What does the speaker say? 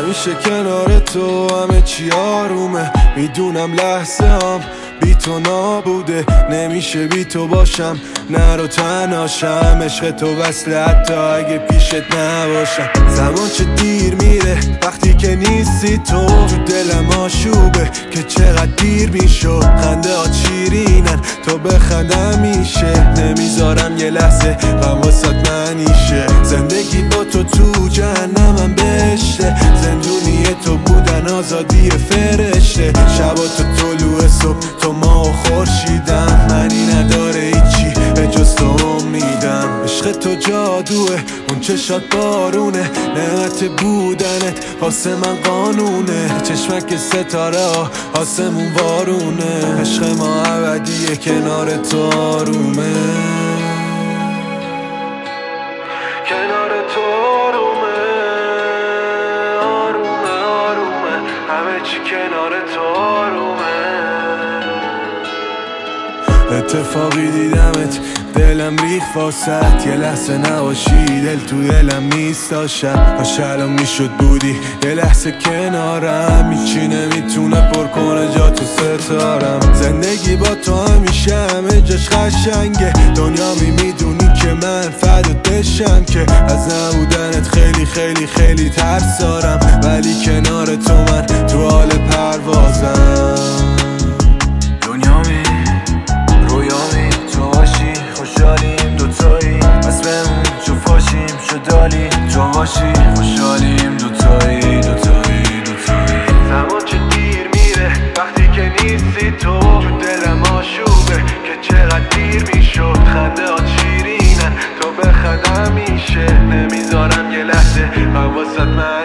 همیشه کنار تو همه چی آرومه. میدونم لحظه هم بی تو نابوده، نمیشه بی تو باشم نرو تنهاشم. عشق تو وصله حتی اگه پیشت نباشم. زمان چه دیر میره وقتی که نیستی تو دلم آشوبه که چقدر دیر میشد. خنده ها شیرینن تو بخند میشه، نمیذارم یه لحظه غم واسات منیشه. زندگی با تو جهنمم بشته، زندونی تو بودن آزادی فرشته. شبا تو طلوع صبح تو ما و خورشیدم، منی نداره هیچی به جز تو امیدم. عشق تو جادوه اون چشات بارونه، نعمت بودنت واسه من قانونه. چشمک ستاره ها آسمون وارونه، عشق ما ابدیه کنار تو آرومه. کنار تو آرومه، آرومه آرومه، همه چی کنار تو آرومه. اتفاقی دیدمت دلم ریخ واسط، یه لحظه نباشی دل تو دلم میستاشم. کاش الان میشد بودی یه لحظه کنارم، هیچی نمیتونه پر کنه جا تو ستارم. زندگی با تو همیشه همه جاش قشنگه، دنیا میدونی که من فدات بشم که از نبودنت خیلی خیلی خیلی ترس دارم. ولی کنار تو من تو حال پروازم. دنیامی رویامی تو باشی، خوشحالیم دوتایی بس بمون جفاشیم شدالی. تو باشی خوشحالیم دوتایی دوتایی دوتایی. زمان چه دیر میره وقتی که نیستی تو دلم آشوبه که چقدر دیر میشد. خنده ها شیرینن تو بخند همیشه، نمیذارم یه لحظه غم واسات